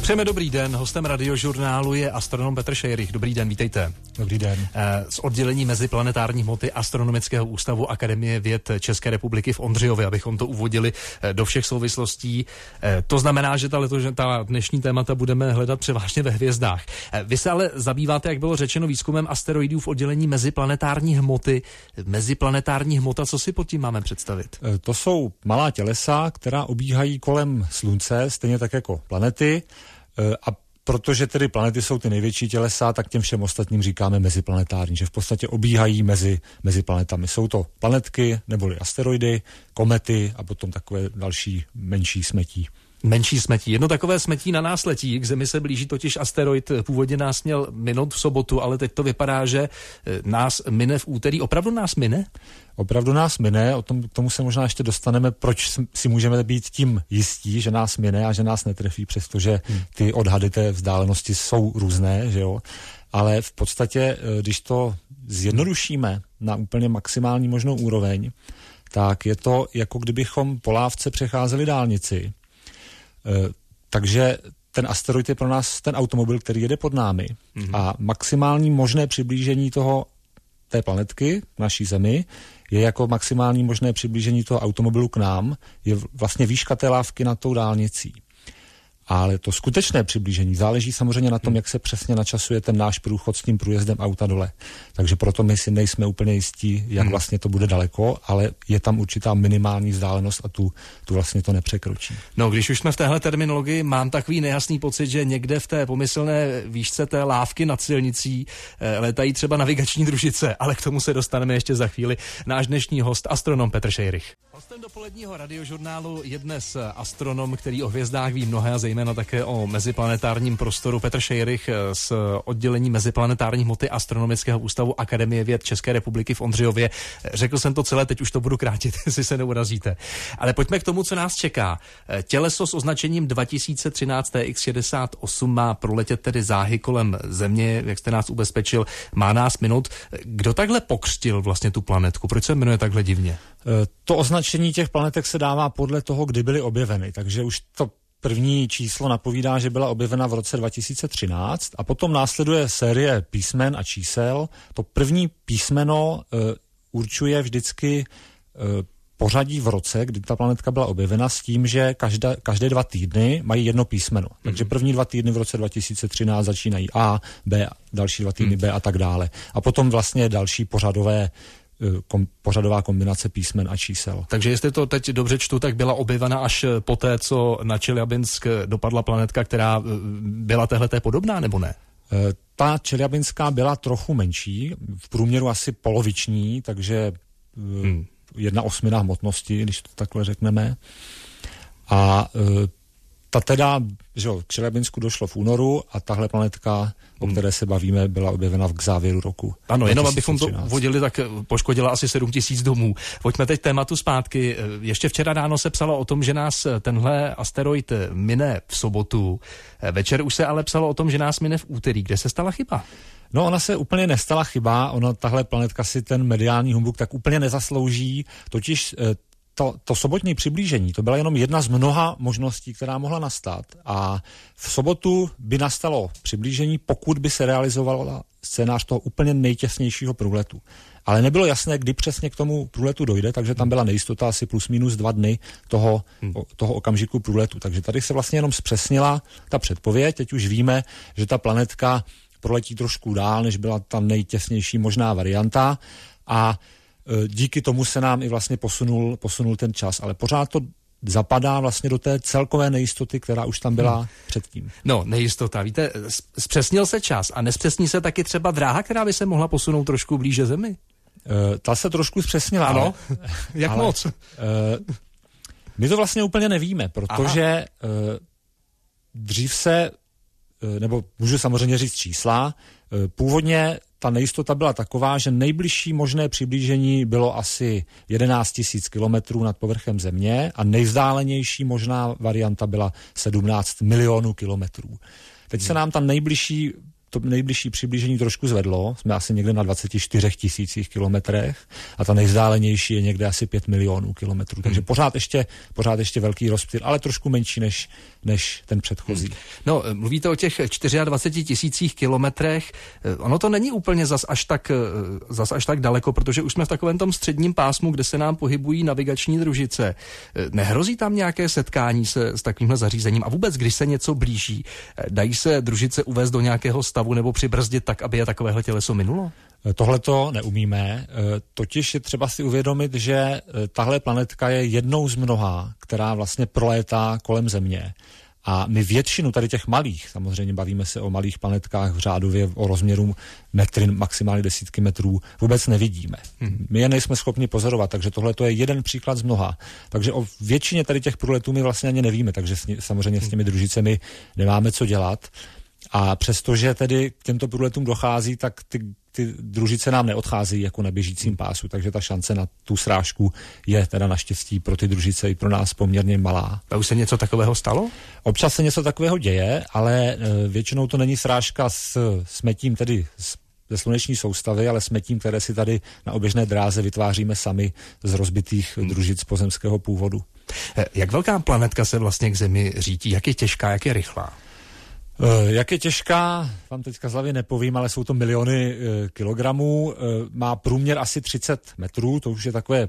Přejeme dobrý den, hostem radiožurnálu je astronom Petr Šejrych. Dobrý den, vítejte. Dobrý den. Z oddělení meziplanetární hmoty Astronomického ústavu Akademie věd České republiky v Ondřejově, abychom to uvodili do všech souvislostí. To znamená, že ta dnešní témata budeme hledat převážně ve hvězdách. Vy se ale zabýváte, jak bylo řečeno, výzkumem asteroidů v oddělení meziplanetární hmoty. Meziplanetární hmota, co si pod tím máme představit? To jsou malá tělesa, která obíhají kolem Slunce, stejně tak jako planety. A protože tedy planety jsou ty největší tělesa, tak těm všem ostatním říkáme meziplanetární, že v podstatě obíhají mezi planetami. Jsou to planetky neboli asteroidy, komety a potom takové další menší smetí. Menší smetí. Jedno takové smetí na nás letí. K Zemi se blíží totiž asteroid. Původně nás měl minout v sobotu, ale teď to vypadá, že nás mine v úterý. Opravdu nás mine? Opravdu nás mine, k tomu se možná ještě dostaneme, proč si můžeme být tím jistí, že nás mine a že nás netrefí, přestože ty odhady té vzdálenosti jsou různé, že jo. Ale v podstatě, když to zjednodušíme na úplně maximální možnou úroveň, tak je to, jako kdybychom po lávce přecházeli dálnici. Takže ten asteroid je pro nás ten automobil, který jede pod námi. A maximální možné přiblížení té planetky, naší Zemi, je jako maximální možné přiblížení toho automobilu k nám, je vlastně výška té lávky nad tou dálnicí. Ale to skutečné přiblížení záleží samozřejmě na tom, jak se přesně načasuje ten náš průchod s tím průjezdem auta dole. Takže proto my si nejsme úplně jistí, jak vlastně to bude daleko, ale je tam určitá minimální vzdálenost a tu vlastně to nepřekročí. No, když už jsme v téhle terminologii, mám takový nejasný pocit, že někde v té pomyslné výšce té lávky nad silnicí letají třeba navigační družice, ale k tomu se dostaneme ještě za chvíli. Náš dnešní host, astronom Petr Šejrych. Hostem dopoledního radiožurnálu je dnes astronom, který o hvězdách ví mnohé a zejména také o meziplanetárním prostoru. Petr Šejrych z oddělení meziplanetární hmoty Astronomického ústavu Akademie věd České republiky v Ondřejově. Řekl jsem to celé, teď už to budu krátit, jestli se neurazíte. Ale pojďme k tomu, co nás čeká. Těleso s označením 2013 TX68 má proletět tedy záhy kolem Země, jak jste nás ubezpečil, má nás minout. Kdo takhle pokřtil vlastně tu planetku? Proč se jmenuje takhle divně? To označení těch planetek se dává podle toho, kdy byly objeveny, takže už to první číslo napovídá, že byla objevena v roce 2013 a potom následuje série písmen a čísel. To první písmeno určuje vždycky pořadí v roce, kdy ta planetka byla objevena, s tím, že každé 2 týdny mají jedno písmeno. Takže první 2 týdny v roce 2013 začínají A, B, další 2 týdny B a tak dále. A potom vlastně další pořadová kombinace písmen a čísel. Takže jestli to teď dobře čtu, tak byla objevena až poté, co na Čeljabinsк dopadla planetka, která byla téhleté podobná, nebo ne? Ta Čeljabinská byla trochu menší, v průměru asi poloviční, takže 1/8 hmotnosti, když to takhle řekneme. A ta teda, že k Čeljabinsku došlo v únoru a tahle planetka, o které se bavíme, byla objevena k závěru roku. Ano, jenom abychom to vodili, tak poškodila asi 7 000 domů. Pojďme teď tématu zpátky. Ještě včera ráno se psalo o tom, že nás tenhle asteroid mine v sobotu. Večer už se ale psalo o tom, že nás mine v úterý. Kde se stala chyba? No, ona se úplně nestala chyba. Tahle planetka si ten mediální humbuk tak úplně nezaslouží. Totiž to sobotní přiblížení, to byla jenom jedna z mnoha možností, která mohla nastat. A v sobotu by nastalo přiblížení, pokud by se realizovala scénář toho úplně nejtěsnějšího průletu. Ale nebylo jasné, kdy přesně k tomu průletu dojde, takže tam byla nejistota asi plus minus 2 dny toho okamžiku průletu. Takže tady se vlastně jenom zpřesnila ta předpověď. Teď už víme, že ta planetka proletí trošku dál, než byla ta nejtěsnější možná varianta a díky tomu se nám i vlastně posunul ten čas, ale pořád to zapadá vlastně do té celkové nejistoty, která už tam byla předtím. No, nejistota, víte, zpřesnil se čas a nespřesní se taky třeba dráha, která by se mohla posunout trošku blíže Zemi? Ta se trošku zpřesnila. Ano, jak moc? My to vlastně úplně nevíme, protože dřív se, nebo můžu samozřejmě říct čísla, původně ta nejistota byla taková, že nejbližší možné přiblížení bylo asi 11 000 kilometrů nad povrchem Země a nejvzdálenější možná varianta byla 17 milionů kilometrů. Teď se nám ta nejbližší to nejbližší přiblížení trošku zvedlo, jsme asi někde na 24 000 kilometrech a ta nejvzdálenější je někde asi 5 milionů kilometrů, takže pořád ještě velký rozptyl, ale trošku menší než ten předchozí. No, mluvíte o těch 24 000 kilometrech, ono to není úplně zas až tak daleko, protože už jsme v takovém tom středním pásmu, kde se nám pohybují navigační družice. Nehrozí tam nějaké setkání s takovýmhle zařízením a vůbec, když se něco blíží, dají se družice uvést do nějakého stavu nebo přibrzdit tak, aby je takovéhle těleso minulo? Tohle to neumíme, totiž je třeba si uvědomit, že tahle planetka je jednou z mnoha, která vlastně prolétá kolem Země. A my většinu tady těch malých, samozřejmě bavíme se o malých planetkách v řádově o rozměru metry, maximálně desítky metrů, vůbec nevidíme. My je nejsme schopni pozorovat, takže tohle to je jeden příklad z mnoha. Takže o většině tady těch průletů my vlastně ani nevíme, takže samozřejmě s těmi družicemi nemáme co dělat. A přestože tedy k těmto průletům dochází, tak ty družice nám neodcházejí jako na běžícím pásu, takže ta šance na tu srážku je teda naštěstí pro ty družice i pro nás poměrně malá. A už se něco takového stalo? Občas se něco takového děje, ale většinou to není srážka s smetím tedy ze sluneční soustavy, ale smetím, které si tady na oběžné dráze vytváříme sami z rozbitých družic pozemského původu. Jak velká planetka se vlastně k Zemi řítí? Jak je těžká, jak je rychlá? Jak je těžká, vám teďka z hlavy nepovím, ale jsou to miliony kilogramů, má průměr asi 30 metrů, to už je takové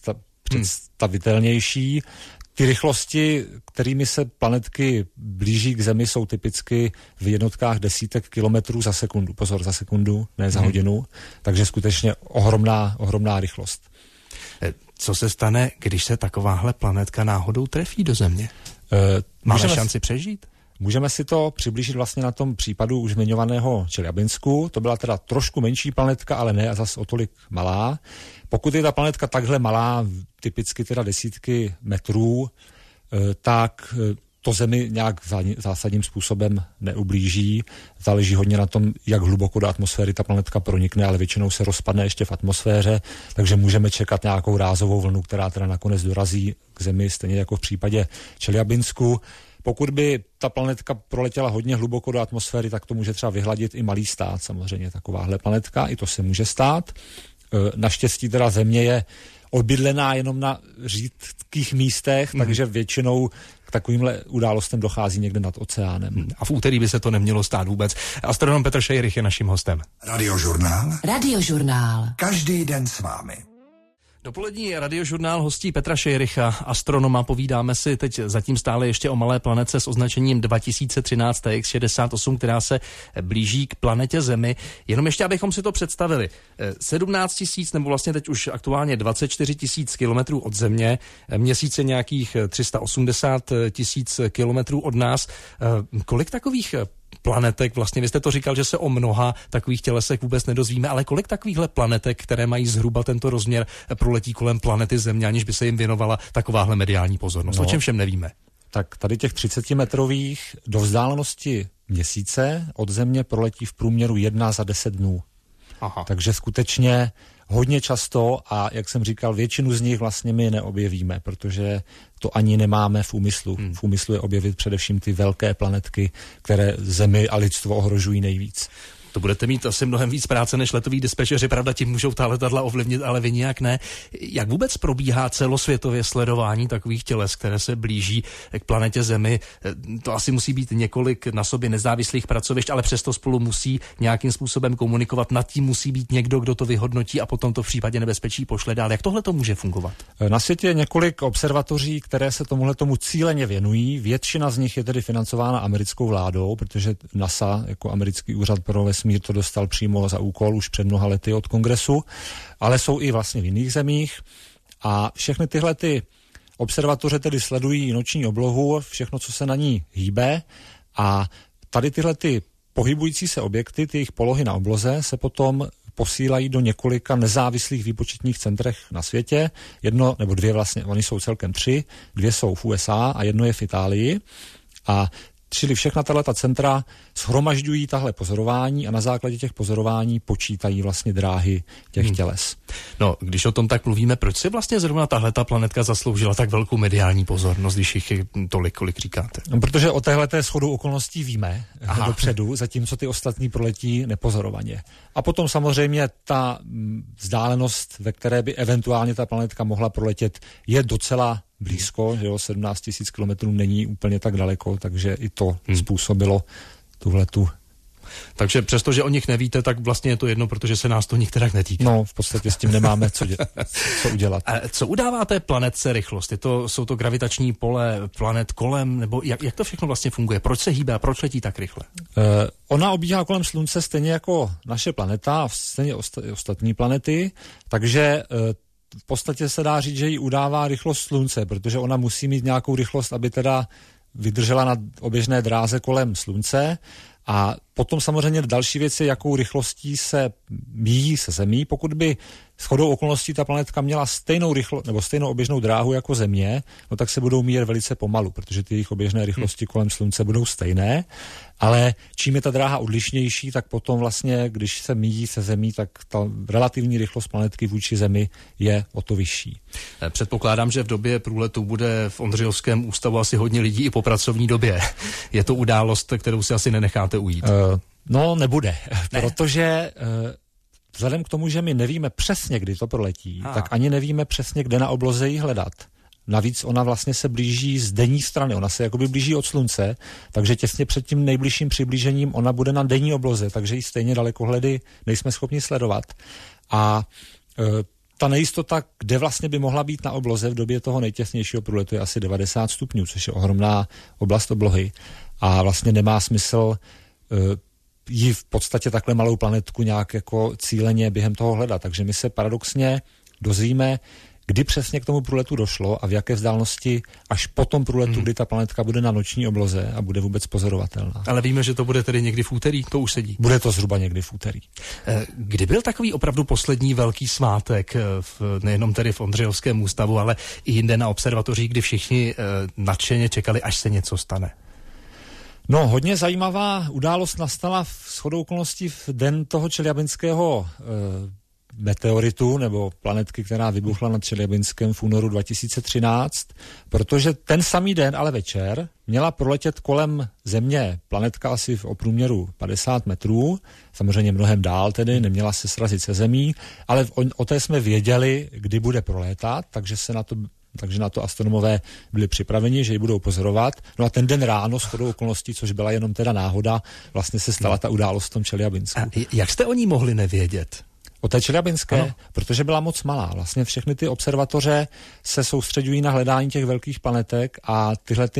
představitelnější. Ty rychlosti, kterými se planetky blíží k Zemi, jsou typicky v jednotkách desítek kilometrů za sekundu. Pozor, za sekundu, ne za hodinu, takže skutečně ohromná rychlost. Co se stane, když se takováhle planetka náhodou trefí do Země? Máme šanci přežít? Můžeme si to přiblížit vlastně na tom případu už zmiňovaného Čeljabinsku. To byla teda trošku menší planetka, ale ne zas o tolik malá. Pokud je ta planetka takhle malá, typicky teda desítky metrů, tak to Zemi nějak zásadním způsobem neublíží. Záleží hodně na tom, jak hluboko do atmosféry ta planetka pronikne, ale většinou se rozpadne ještě v atmosféře, takže můžeme čekat nějakou rázovou vlnu, která teda nakonec dorazí k Zemi, stejně jako v případě Čeljabinsku. Pokud by ta planetka proletěla hodně hluboko do atmosféry, tak to může třeba vyhladit i malý stát, samozřejmě takováhle planetka, i to se může stát. Naštěstí teda Země je obydlená jenom na řídkých místech, takže většinou k takovýmhle událostem dochází někde nad oceánem. A v úterý by se to nemělo stát vůbec. Astronom Petr Šejrych je naším hostem. Radiožurnál. Každý den s vámi. Dopolední radiožurnál hostí Petra Šejricha, astronoma. Povídáme si teď zatím stále ještě o malé planetce s označením 2013 TX68, která se blíží k planetě Zemi. Jenom ještě, abychom si to představili. 17 000, nebo vlastně teď už aktuálně 24 000 kilometrů od Země, Měsíc je nějakých 380 000 kilometrů od nás. Kolik takových planetek, vlastně vy jste to říkal, že se o mnoha takových tělesech vůbec nedozvíme, ale kolik takovýchhle planetek, které mají zhruba tento rozměr, proletí kolem planety Země, aniž by se jim věnovala takováhle mediální pozornost? O čem všem nevíme? Tak tady těch 30-metrových do vzdálenosti Měsíce od Země proletí v průměru 1 za 10 dnů. Aha. Takže skutečně hodně často a jak jsem říkal, většinu z nich vlastně my neobjevíme, protože to ani nemáme v úmyslu. V úmyslu je objevit především ty velké planetky, které Zemi a lidstvo ohrožují nejvíc. To budete mít asi mnohem víc práce než letoví dispečeři, pravda, tím můžou ta letadla ovlivnit, ale vy nijak ne. Jak vůbec probíhá celosvětově sledování takových těles, které se blíží k planetě Zemi? To asi musí být několik na sobě nezávislých pracovišť, ale přesto spolu musí nějakým způsobem komunikovat. Nad tím musí být někdo, kdo to vyhodnotí a potom to v případě nebezpečí pošle dál. Jak tohle to může fungovat? Na světě je několik observatoří, které se tomu cíleně věnují. Většina z nich je tedy financována americkou vládou, protože NASA jako americký úřad pro vesmír to dostal přímo za úkol už před mnoha lety od kongresu, ale jsou i vlastně v jiných zemích a všechny tyhle ty observatoře tedy sledují noční oblohu, všechno, co se na ní hýbe a tady tyhle ty pohybující se objekty, ty jejich polohy na obloze se potom posílají do několika nezávislých výpočetních centrech na světě. Jedno nebo dvě vlastně, oni jsou celkem 3, 2 jsou v USA a jedno je v Itálii a čili všechna tato centra shromažďují tahle pozorování a na základě těch pozorování počítají vlastně dráhy těch těles. No, když o tom tak mluvíme, proč si vlastně zrovna tahleta planetka zasloužila tak velkou mediální pozornost, když jich je tolik, kolik říkáte? No, protože o téhleté shodou okolností víme dopředu, zatímco ty ostatní proletí nepozorovaně. A potom samozřejmě ta vzdálenost, ve které by eventuálně ta planetka mohla proletět, je docela blízko, že jo, 17 000 kilometrů není úplně tak daleko, takže i to způsobilo tuhletu. Takže přestože o nich nevíte, tak vlastně je to jedno, protože se nás to nikterak netýká. No, v podstatě s tím nemáme co udělat. A co udává té planetce rychlost? Jsou to gravitační pole planet kolem, nebo jak to všechno vlastně funguje? Proč se hýbe a proč letí tak rychle? Ona obíhá kolem Slunce stejně jako naše planeta a stejně ostatní planety, takže v podstatě se dá říct, že jí udává rychlost Slunce, protože ona musí mít nějakou rychlost, aby teda vydržela na oběžné dráze kolem Slunce. A potom samozřejmě další věc je, jakou rychlostí se míjí se Zemí. Pokud by shodou okolností ta planetka měla stejnou rychlost nebo stejnou oběžnou dráhu jako Země, no tak se budou míjet velice pomalu, protože ty jejich oběžné rychlosti kolem Slunce budou stejné. Ale čím je ta dráha odlišnější, tak potom vlastně, když se míjí se Zemí, tak ta relativní rychlost planetky vůči Zemi je o to vyšší. Předpokládám, že v době průletu bude v Ondřejovském ústavu asi hodně lidí i po pracovní době. Je to událost, kterou si asi nenecháte ujít. No, nebude, protože vzhledem k tomu, že my nevíme přesně, kdy to proletí, tak ani nevíme přesně, kde na obloze ji hledat. Navíc ona vlastně se blíží z denní strany, ona se jakoby blíží od Slunce, takže těsně před tím nejbližším přiblížením ona bude na denní obloze, takže ji stejně dalekohledy nejsme schopni sledovat. A ta nejistota, kde vlastně by mohla být na obloze v době toho nejtěsnějšího průletu, je asi 90 stupňů, což je ohromná oblast oblohy. A vlastně nemá smysl ji v podstatě takhle malou planetku nějak jako cíleně během toho hledat. Takže my se paradoxně dozvíme, kdy přesně k tomu průletu došlo a v jaké vzdálenosti až po tom průletu, kdy ta planetka bude na noční obloze a bude vůbec pozorovatelná. Ale víme, že to bude tedy někdy v úterý, to už sedí. Bude to zhruba někdy v úterý. Kdy byl takový opravdu poslední velký svátek, nejenom tedy v Ondřejovském ústavu, ale i jinde na observatořích, kdy všichni nadšeně čekali, až se něco stane? No, hodně zajímavá událost nastala shodou okolností v den toho čeljabinského meteoritu nebo planetky, která vybuchla nad Čeljabinskem v únoru 2013, protože ten samý den, ale večer, měla proletět kolem Země planetka asi v průměru 50 metrů, samozřejmě mnohem dál tedy, neměla se srazit se Zemí, ale o té jsme věděli, kdy bude prolétat, takže na to astronomové byli připraveni, že ji budou pozorovat. No a ten den ráno shodou okolností, což byla jenom teda náhoda, vlastně se stala ta událost v tom Čeljabinsku. A jak jste o ní mohli nevědět? O té Čeljabinské, protože byla moc malá. Vlastně všechny ty observatoře se soustředují na hledání těch velkých planetek a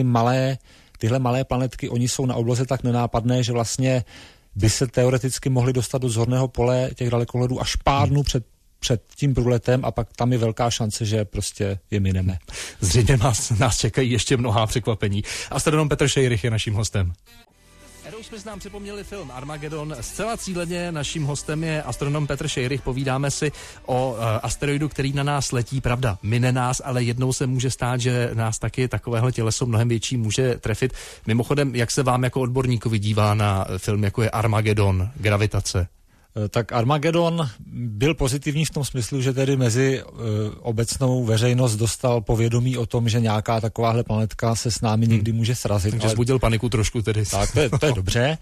tyhle malé planetky, oni jsou na obloze tak nenápadné, že vlastně by se teoreticky mohli dostat do zorného pole těch dalekohledů až pár dnů před tím průletem a pak tam je velká šance, že prostě je mineme. Zřejmě nás čekají ještě mnohá překvapení. Astronom Petr Šejrych je naším hostem. Aerosmith nám připomněli film Armageddon. Zcela cíleně naším hostem je astronom Petr Šejrych. Povídáme si o asteroidu, který na nás letí. Pravda, mine nás, ale jednou se může stát, že nás taky takovéhle těleso mnohem větší může trefit. Mimochodem, jak se vám jako odborníkovi dívá na film, jako je Armageddon, gravitace? Tak Armageddon byl pozitivní v tom smyslu, že tedy mezi obecnou veřejnost dostal povědomí o tom, že nějaká takováhle planetka se s námi někdy může srazit. Takže vzbudil paniku trošku tedy. Tak, to je dobře,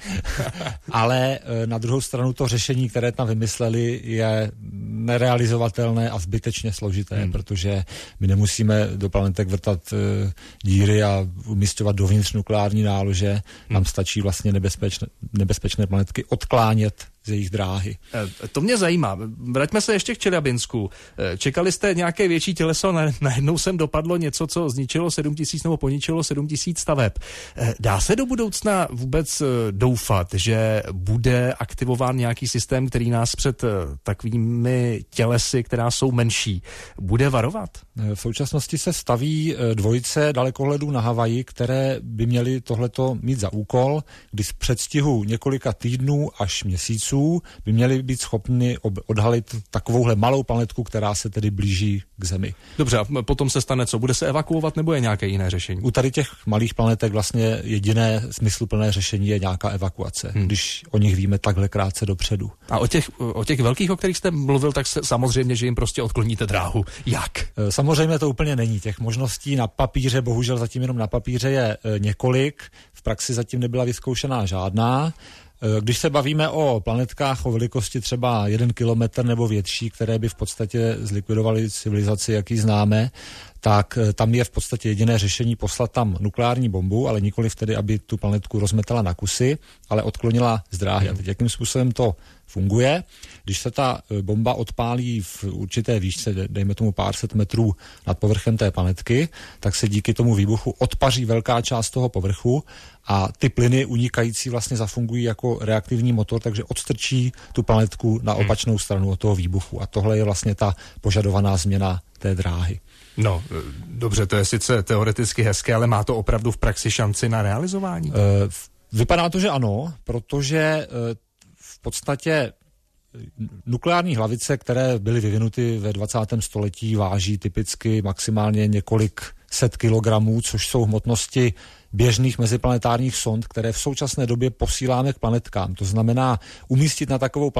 ale na druhou stranu to řešení, které tam vymysleli, je nerealizovatelné a zbytečně složité, protože my nemusíme do planetek vrtat díry a umisťovat dovnitř nukleární nálože. Nám stačí vlastně nebezpečné planetky odklánět z jejich dráhy. To mě zajímá. Vraťme se ještě k Čeljabinsku. Čekali jste nějaké větší těleso, najednou sem dopadlo něco, co zničilo 7 000 nebo poničilo 7 000 staveb. Dá se do budoucna vůbec doufat, že bude aktivován nějaký systém, který nás před takovými tělesy, která jsou menší, bude varovat? V současnosti se staví dvojice dalekohledů na Havaji, které by měly tohleto mít za úkol, kdy v předstihu několika týdnů až měsíců měsíců by měli být schopni odhalit takovouhle malou planetku, která se tedy blíží k Zemi. Dobře, a potom se stane co? Bude se evakuovat nebo je nějaké jiné řešení? U tady těch malých planetek vlastně jediné smysluplné řešení je nějaká evakuace, když o nich víme takhle krátce dopředu. A o těch velkých, o kterých jste mluvil, tak samozřejmě, že jim prostě odkloníte dráhu. Jak? Samozřejmě to úplně není. Těch možností na papíře, bohužel zatím jenom na papíře je několik. V praxi zatím nebyla vyzkoušená žádná. Když se bavíme o planetkách o velikosti třeba 1 kilometr nebo větší, které by v podstatě zlikvidovaly civilizaci, jak ji známe, tak tam je v podstatě jediné řešení poslat tam nukleární bombu, ale nikoliv tedy, aby tu planetku rozmetala na kusy, ale odklonila z dráhy. A teď jakým způsobem to funguje? Když se ta bomba odpálí v určité výšce, dejme tomu pár set metrů nad povrchem té planetky, tak se díky tomu výbuchu odpaří velká část toho povrchu a ty plyny unikající vlastně zafungují jako reaktivní motor, takže odstrčí tu planetku na opačnou stranu od toho výbuchu. A tohle je vlastně ta požadovaná změna té dráhy. No, dobře, to je sice teoreticky hezké, ale má to opravdu v praxi šanci na realizování? Vypadá to, že ano, protože v podstatě nukleární hlavice, které byly vyvinuty ve 20. století, váží typicky maximálně několik set kilogramů, což jsou hmotnosti běžných meziplanetárních sond, které v současné době posíláme k planetkám. To znamená, umístit na takovou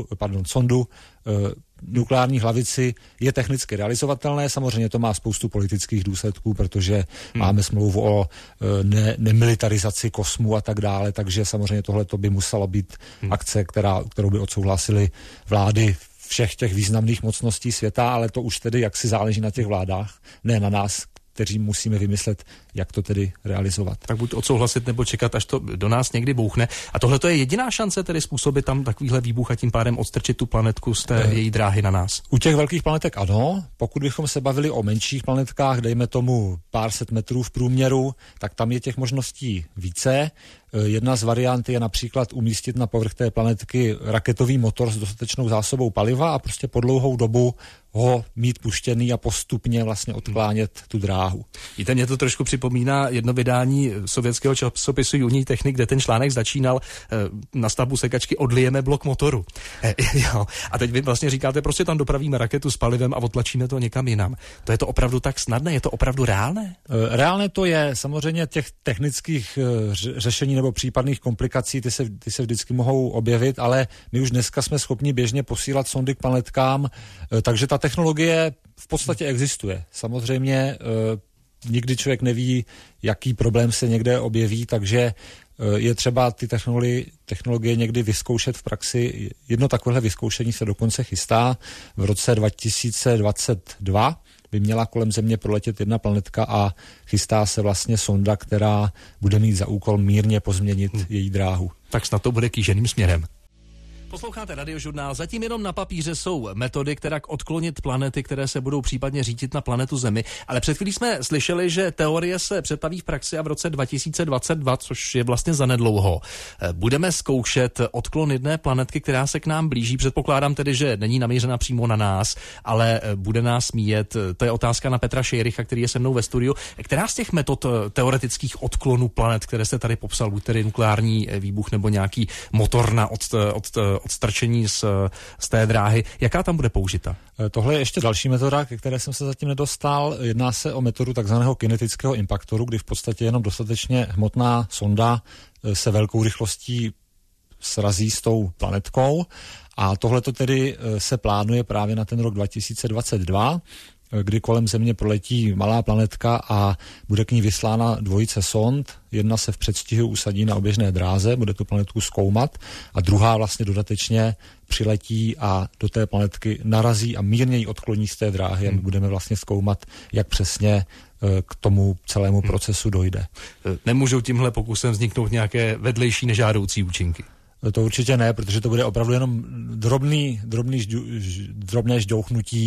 sondu nukleární hlavici je technicky realizovatelné. Samozřejmě to má spoustu politických důsledků, protože máme smlouvu o nemilitarizaci kosmu a tak dále, takže samozřejmě tohle by musela být akce, kterou by odsouhlasily vlády všech těch významných mocností světa, ale to už tedy jaksi záleží na těch vládách, ne na nás, kteří musíme vymyslet, jak to tedy realizovat. Tak buď odsouhlasit, nebo čekat, až to do nás někdy bouchne. A tohle to je jediná šance tedy způsobit tam takovýhle výbuch a tím pádem odstrčit tu planetku z té její dráhy na nás? U těch velkých planetek ano. Pokud bychom se bavili o menších planetkách, dejme tomu pár set metrů v průměru, tak tam je těch možností více. Jedna z variant je například umístit na povrch té planetky raketový motor s dostatečnou zásobou paliva a prostě po dlouhou dobu ho mít puštěný a postupně vlastně odklánět tu dráhu. Víte, mě to trošku připomíná jedno vydání sovětského časopisu Junní technik, kde ten článek začínal na stavbu sekačky odlijeme blok motoru. A teď vy vlastně říkáte, prostě tam dopravíme raketu s palivem a odtlačíme to někam jinam. To je to opravdu tak snadné? Je to opravdu reálné? Reálné to je. Samozřejmě těch technických řešení nebo případných komplikací, ty se vždycky mohou objevit, ale my už dneska jsme schopni běžně posílat sondy k planetkám, takže ta technologie v podstatě existuje. Samozřejmě nikdy člověk neví, jaký problém se někde objeví, takže je třeba ty technologie někdy vyzkoušet v praxi. Jedno takovéhle vyzkoušení se dokonce chystá. V roce 2022 by měla kolem Země proletět jedna planetka a chystá se vlastně sonda, která bude mít za úkol mírně pozměnit její dráhu. Tak snad to bude kýženým směrem. Posloucháte Radiožurnál. Zatím jenom na papíře jsou metody, jak odklonit planety, které se budou případně řídit na planetu Zemi. Ale před chvílí jsme slyšeli, že teorie se přetaví v praxi a v roce 2022, což je vlastně zanedlouho, budeme zkoušet odklon jedné planetky, která se k nám blíží. Předpokládám tedy, že není namířena přímo na nás, ale bude nás míjet. To je otázka na Petra Šejricha, který je se mnou ve studiu. Která z těch metod teoretických odklonů planet, které jste tady popsal, buď tedy nukleární výbuch nebo nějaký motor na odstrčení z té dráhy, jaká tam bude použita? Tohle je ještě další metoda, ke které jsem se zatím nedostal. Jedná se o metodu takzvaného kinetického impaktoru, kdy v podstatě jenom dostatečně hmotná sonda se velkou rychlostí srazí s tou planetkou a tohleto tedy se plánuje právě na ten rok 2022, kdy kolem Země proletí malá planetka a bude k ní vyslána dvojice sond. Jedna se v předstihu usadí na oběžné dráze, bude tu planetku zkoumat a druhá vlastně dodatečně přiletí a do té planetky narazí a mírně ji odkloní z té dráhy a my budeme vlastně zkoumat, jak přesně k tomu celému procesu dojde. Nemůžou tímhle pokusem vzniknout nějaké vedlejší nežádoucí účinky? To určitě ne, protože to bude opravdu jenom drobné ždouchnutí.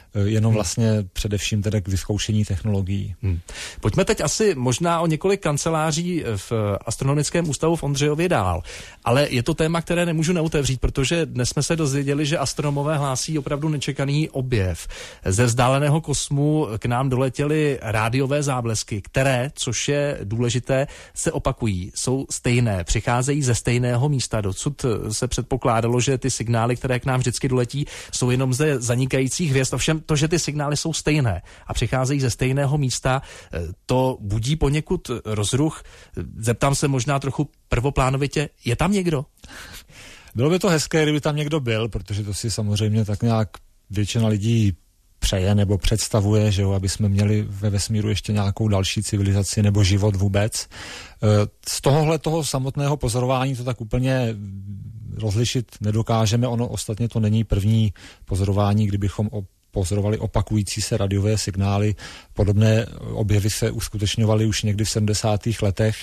jenom vlastně především tedy k vyzkoušení technologií. Pojďme teď asi možná o několik kanceláří v Astronomickém ústavu v Ondřejově dál, ale je to téma, které nemůžu neotevřít, protože dnes jsme se dozvěděli, že astronomové hlásí opravdu nečekaný objev. Ze vzdáleného kosmu k nám doletěly rádiové záblesky, které, což je důležité, se opakují, jsou stejné, přicházejí ze stejného místa. Dosud se předpokládalo, že ty signály, které k nám vždycky doletí, jsou jenom ze zanikajících hvězd. Ovšem to, že ty signály jsou stejné a přicházejí ze stejného místa, to budí poněkud rozruch. Zeptám se možná trochu prvoplánovitě, je tam někdo? Bylo by to hezké, kdyby tam někdo byl, protože to si samozřejmě tak nějak většina lidí přeje nebo představuje, že jo, aby jsme měli ve vesmíru ještě nějakou další civilizaci nebo život vůbec. Z toho samotného pozorování to tak úplně rozlišit nedokážeme. Ono ostatně to není první pozorování, kdybychom pozorovali opakující se radiové signály. Podobné objevy se uskutečňovaly už někdy v 70. letech.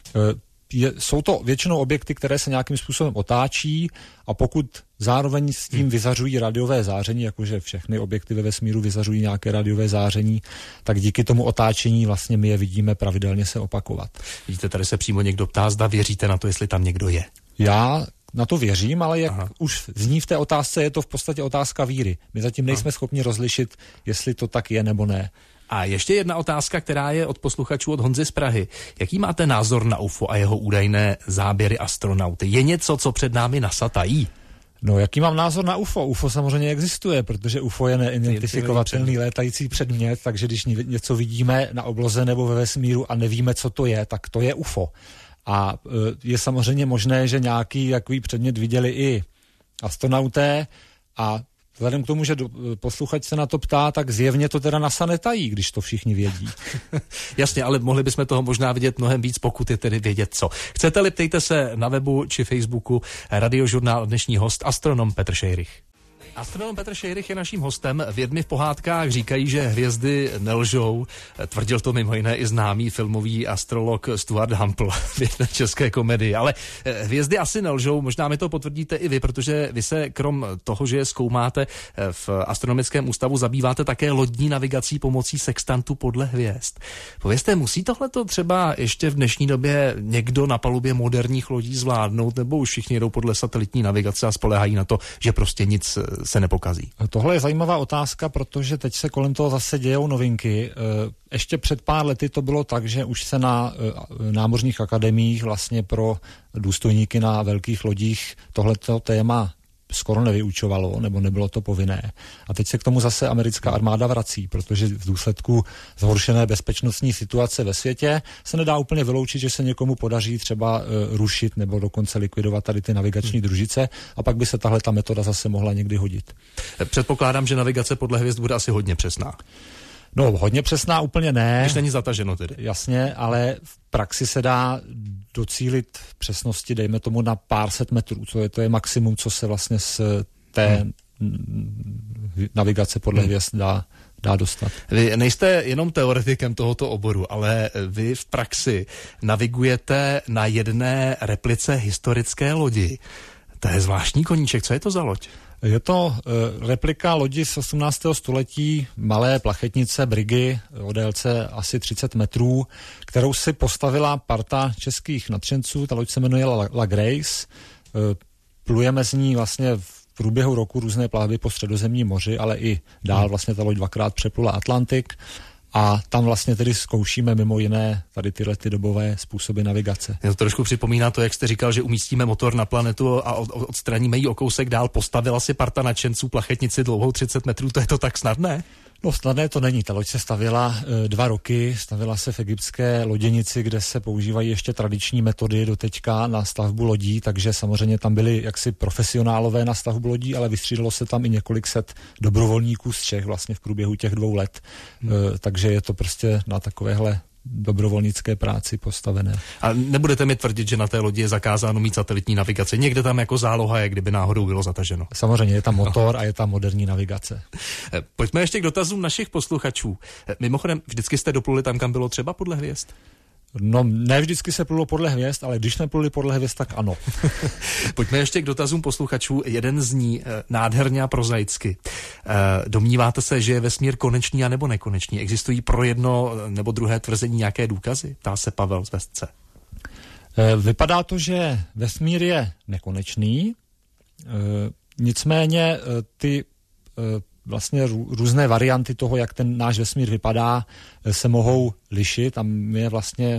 Jsou to většinou objekty, které se nějakým způsobem otáčí a pokud zároveň s tím vyzařují radiové záření, jakože všechny objekty ve vesmíru vyzařují nějaké radiové záření, tak díky tomu otáčení vlastně my je vidíme pravidelně se opakovat. Vidíte, tady se přímo někdo ptá, zda věříte na to, jestli tam někdo je. Já na to věřím, ale jak už zní v té otázce, je to v podstatě otázka víry. My zatím nejsme schopni rozlišit, jestli to tak je nebo ne. A ještě jedna otázka, která je od posluchačů od Honzy z Prahy. Jaký máte názor na UFO a jeho údajné záběry astronauty? Je něco, co před námi NASA tají? No, jaký mám názor na UFO? UFO samozřejmě existuje, protože UFO je neidentifikovatelný létající předmět, takže když něco vidíme na obloze nebo ve vesmíru a nevíme, co to je, tak to je UFO. A je samozřejmě možné, že nějaký takový předmět viděli i astronauté a vzhledem k tomu, že posluchač se na to ptá, tak zjevně to teda NASA netají, když to všichni vědí. Jasně, ale mohli bychom toho možná vidět mnohem víc, pokud je tedy vědět co. Chcete-li, ptejte se na webu či Facebooku. Radiožurnál, dnešní host, astronom Petr Šejrych. Astronom Petr Šejrych je naším hostem. Vědmy v pohádkách říkají, že hvězdy nelžou. Tvrdil to mimo jiné i známý filmový astrolog Stuart Hampl v jedné české komedii. Ale hvězdy asi nelžou, možná mi to potvrdíte i vy, protože vy se krom toho, že je zkoumáte v Astronomickém ústavu, zabýváte také lodní navigací pomocí sextantu podle hvězd. Povězte, musí tohleto třeba ještě v dnešní době někdo na palubě moderních lodí zvládnout, nebo už všichni jedou podle satelitní navigace a spoléhají na to, že prostě nic se nepokazí? Tohle je zajímavá otázka, protože teď se kolem toho zase dějou novinky. Ještě před pár lety to bylo tak, že už se na námořních akademiích vlastně pro důstojníky na velkých lodích tohleto téma skoro nevyučovalo, nebo nebylo to povinné. A teď se k tomu zase americká armáda vrací, protože v důsledku zhoršené bezpečnostní situace ve světě se nedá úplně vyloučit, že se někomu podaří třeba rušit nebo dokonce likvidovat tady ty navigační družice a pak by se tahle ta metoda zase mohla někdy hodit. Předpokládám, že navigace podle hvězd bude asi hodně přesná. No, hodně přesná úplně ne. Když není zataženo tedy. Jasně, ale v praxi se dá docílit přesnosti, dejme tomu na pár set metrů, to je maximum, co se vlastně z té navigace podle hvězd dá dostat. Vy nejste jenom teoretikem tohoto oboru, ale vy v praxi navigujete na jedné replice historické lodi. To je zvláštní koníček, co je to za loď? Je to replika lodi z 18. století, malé plachetnice Briggy o délce asi 30 metrů, kterou si postavila parta českých nadšenců. Ta loď se jmenuje La Grace. Plujeme z ní vlastně v průběhu roku různé plavby po Středozemním moři, ale i dál vlastně ta loď dvakrát přeplula Atlantik. A tam vlastně tedy zkoušíme mimo jiné tady tyhle ty dobové způsoby navigace. Je to trošku připomíná to, jak jste říkal, že umístíme motor na planetu a odstraníme ji o kousek dál. Postavila si parta nadšenců plachetnici dlouhou 30 metrů, to je to tak snadné? No snadné to není. Ta loď se stavěla 2 roky, stavila se v egyptské loděnici, kde se používají ještě tradiční metody doteďka na stavbu lodí, takže samozřejmě tam byli jaksi profesionálové na stavbu lodí, ale vystřídalo se tam i několik set dobrovolníků z Čech vlastně v průběhu těch 2 let. Takže je to prostě na takovéhle dobrovolnické práci postavené. A nebudete mi tvrdit, že na té lodi je zakázáno mít satelitní navigaci? Někde tam jako záloha je, kdyby náhodou bylo zataženo. Samozřejmě je tam motor a je tam moderní navigace. Pojďme ještě k dotazům našich posluchačů. Mimochodem, vždycky jste dopluli tam, kam bylo třeba podle hvězd? No, ne vždycky se plulo podle hvězd, ale když nepluli podle hvězd, tak ano. Pojďme ještě k dotazům posluchačů. Jeden z ní nádherně a prozaicky. Domníváte se, že je vesmír konečný a nebo nekonečný? Existují pro jedno nebo druhé tvrzení nějaké důkazy? Ptá se Pavel z Vestce. Vypadá to, že vesmír je nekonečný, nicméně ty vlastně různé varianty toho, jak ten náš vesmír vypadá, se mohou lišit a my je vlastně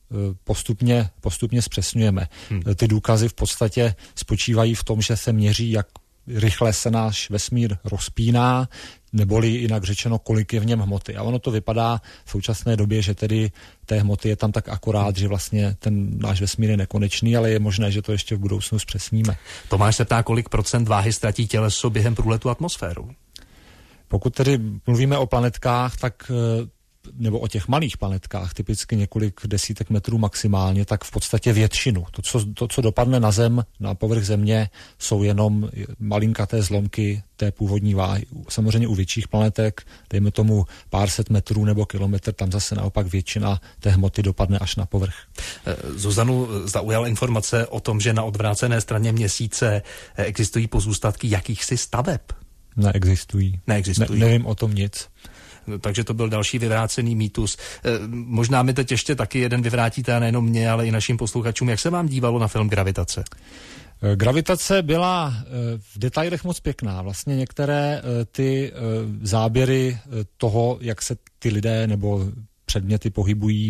postupně zpřesňujeme. Ty důkazy v podstatě spočívají v tom, že se měří, jak rychle se náš vesmír rozpíná, neboli jinak řečeno, kolik je v něm hmoty. A ono to vypadá v současné době, že tedy té hmoty je tam tak akorát, že vlastně ten náš vesmír je nekonečný, ale je možné, že to ještě v budoucnu zpřesníme. Tomáš se ptá, kolik procent váhy ztratí těleso během průletu atmosférou? Pokud tedy mluvíme o planetkách, tak nebo o těch malých planetkách, typicky několik desítek metrů maximálně, tak v podstatě většinu. To, co dopadne na Zem, na povrch Země, jsou jenom malinkaté zlomky té původní váhy. Samozřejmě u větších planetek, dejme tomu pár set metrů nebo kilometr, tam zase naopak většina té hmoty dopadne až na povrch. Zuzanu zaujala informace o tom, že na odvrácené straně Měsíce existují pozůstatky jakýchsi staveb. Neexistují. Nevím o tom nic. Takže to byl další vyvrácený mýtus. Možná mi teď ještě taky jeden vyvrátíte, a nejenom mě, ale i našim posluchačům. Jak se vám dívalo na film Gravitace? Gravitace byla v detailech moc pěkná. Vlastně některé ty záběry toho, jak se ty lidé nebo předměty pohybují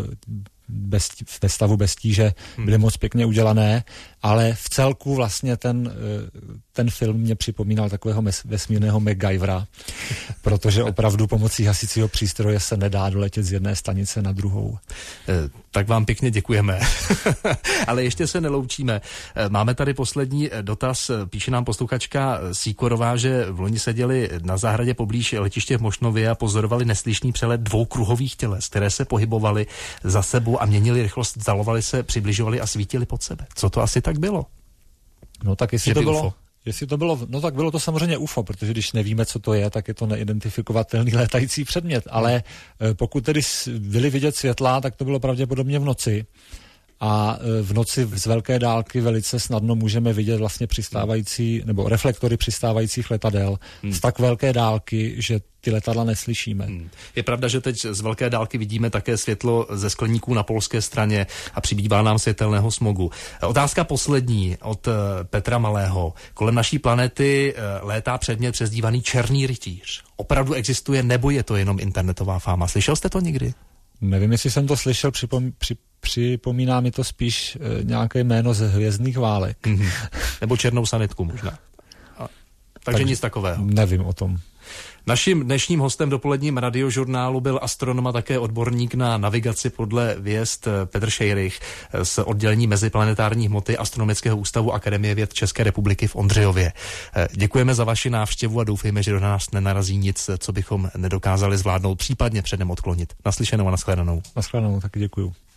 ve stavu bez tíže, byly moc pěkně udělané, ale v celku vlastně ten film mě připomínal takového vesmírného MacGyvera, protože opravdu pomocí hasicího přístroje se nedá doletět z jedné stanice na druhou. Tak vám pěkně děkujeme. Ale ještě se neloučíme. Máme tady poslední dotaz. Píše nám posluchačka Sýkorová, že v loni seděli na zahradě poblíž letiště v Mošnově a pozorovali neslyšný přelet dvou kruhových těles, které se pohybovaly za sebou a měnili rychlost, vzdalovaly se, přibližovali a svítili pod sebe. Co to asi tak bylo? No tak jestli to bylo, no tak bylo to samozřejmě UFO, protože když nevíme, co to je, tak je to neidentifikovatelný létající předmět, ale pokud tedy byly vidět světla, tak to bylo pravděpodobně v noci. A v noci z velké dálky velice snadno můžeme vidět vlastně přistávající, nebo reflektory přistávajících letadel z tak velké dálky, že ty letadla neslyšíme. Je pravda, že teď z velké dálky vidíme také světlo ze skleníků na polské straně a přibývá nám světelného smogu. Otázka poslední od Petra Malého. Kolem naší planety létá předmět přezdívaný Černý rytíř. Opravdu existuje, nebo je to jenom internetová fáma? Slyšel jste to někdy? Nevím, jestli jsem to slyšel, připomíná mi to spíš nějaké jméno ze Hvězdných válek. Nebo Černou sanitku možná. Takže nic takového. Nevím o tom. Naším dnešním hostem v dopoledním radiožurnálu byl astronom a také odborník na navigaci podle hvězd Petr Šejrych z oddělení meziplanetární hmoty Astronomického ústavu Akademie věd České republiky v Ondřejově. Děkujeme za vaši návštěvu a doufejme, že do nás nenarazí nic, co bychom nedokázali zvládnout, případně předem odklonit. Naslyšenou a nashledanou. Nashledanou, taky děkuju.